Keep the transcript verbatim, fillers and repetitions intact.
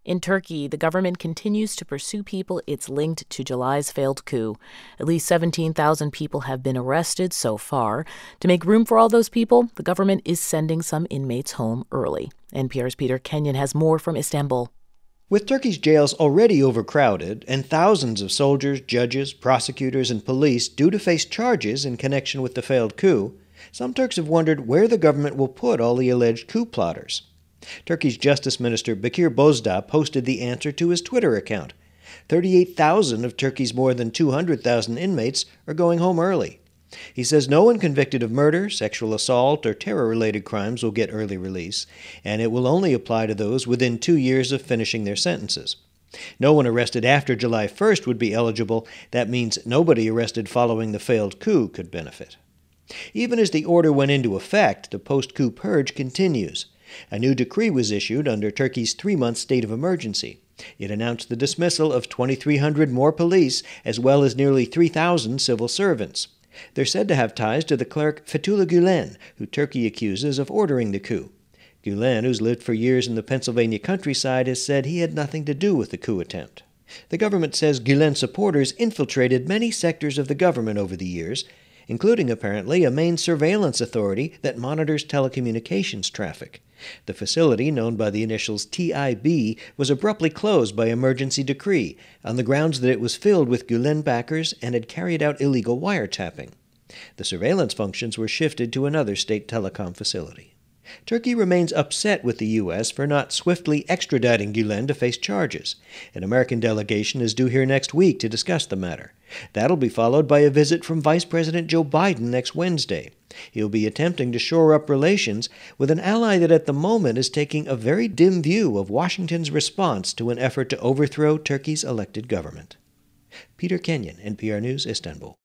In Turkey, the government continues to pursue people it's linked to July's failed coup. At least seventeen thousand people have been arrested so far. To make room for all those people, the government is sending some inmates home early. N P R's Peter Kenyon has more from Istanbul. With Turkey's jails already overcrowded and thousands of soldiers, judges, prosecutors, and police due to face charges in connection with the failed coup, some Turks have wondered where the government will put all the alleged coup plotters. Turkey's Justice Minister Bekir Bozdağ posted the answer to his Twitter account. thirty-eight thousand of Turkey's more than two hundred thousand inmates are going home early. He says no one convicted of murder, sexual assault, or terror-related crimes will get early release, and it will only apply to those within two years of finishing their sentences. No one arrested after July first would be eligible. That means nobody arrested following the failed coup could benefit. Even as the order went into effect, the post-coup purge continues. A new decree was issued under Turkey's three-month state of emergency. It announced the dismissal of twenty-three hundred more police, as well as nearly three thousand civil servants. They're said to have ties to the cleric Fethullah Gülen, who Turkey accuses of ordering the coup. Gülen, who's lived for years in the Pennsylvania countryside, has said he had nothing to do with the coup attempt. The government says Gülen supporters infiltrated many sectors of the government over the years, including apparently a main surveillance authority that monitors telecommunications traffic. The facility, known by the initials T I B, was abruptly closed by emergency decree on the grounds that it was filled with Gülen backers and had carried out illegal wiretapping. The surveillance functions were shifted to another state telecom facility. Turkey remains upset with the U S for not swiftly extraditing Gülen to face charges. An American delegation is due here next week to discuss the matter. That'll be followed by a visit from Vice President Joe Biden next Wednesday. He'll be attempting to shore up relations with an ally that at the moment is taking a very dim view of Washington's response to an effort to overthrow Turkey's elected government. Peter Kenyon, N P R News, Istanbul.